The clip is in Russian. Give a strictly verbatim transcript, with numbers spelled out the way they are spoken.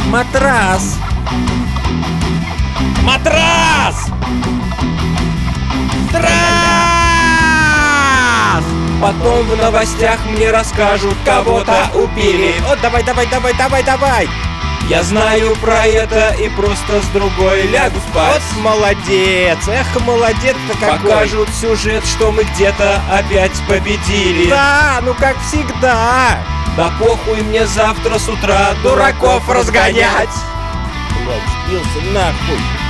Матрас! Матрас! Трас! Потом в новостях мне расскажут, кого-то убили. О, давай, давай, давай, давай, давай! Я знаю про это и просто с другой лягу спать. Вот молодец! Эх, молодец-то какой! Покажут сюжет, что мы где-то опять победили. Да, ну как всегда! Да похуй мне завтра с утра дураков разгонять. Блядь, сбился нахуй!